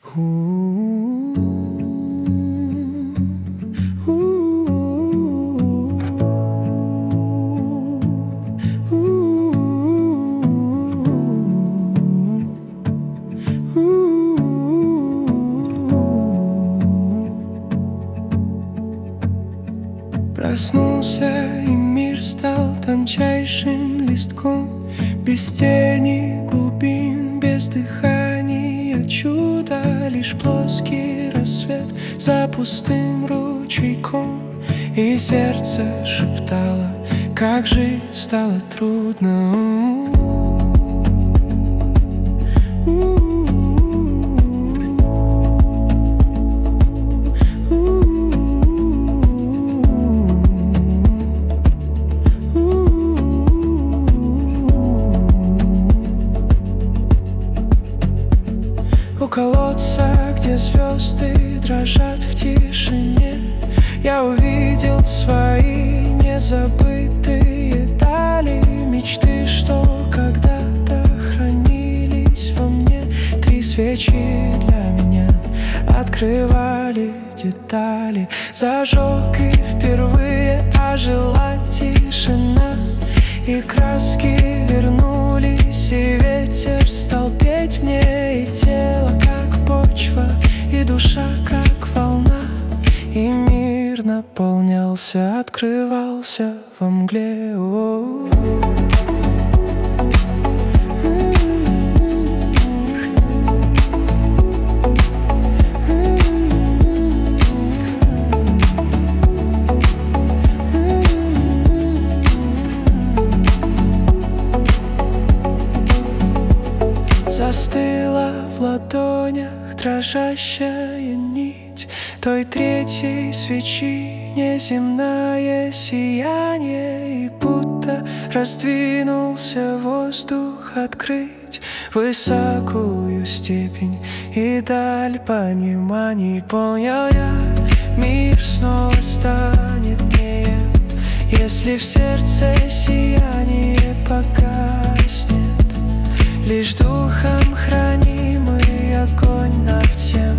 Проснулся, и мир стал тончайшим листком, без тени глубин, без дыхания чуда. Лишь плоский рассвет за пустым ручейком, и сердце шептало, как жить стало трудно. У колодца, где звезды дрожат в тишине, я увидел свои незабытые дали, мечты, что когда-то хранились во мне. 3 свечи для меня открывали детали, зажег, и впервые ожила тишина, и краски вернулись, и ветер стал петь мне, и тело как почва, и душа как волна, и мир наполнялся, открывался во мгле. Застыла в ладонях дрожащая нить той 3-й свечи, неземное сияние, и будто раздвинулся воздух открыть высокую степень и даль пониманий. Понял я, мир снова станет неем, если в сердце сияние погаснет. Лишь духом хранимый огонь над всем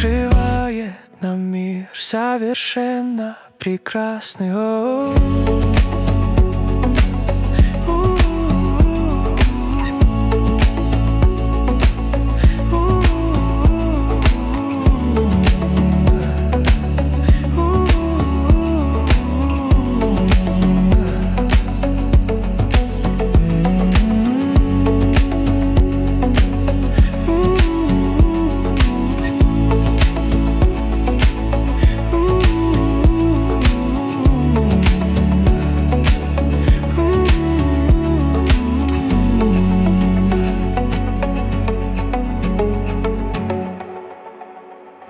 открывает нам мир совершенно прекрасный.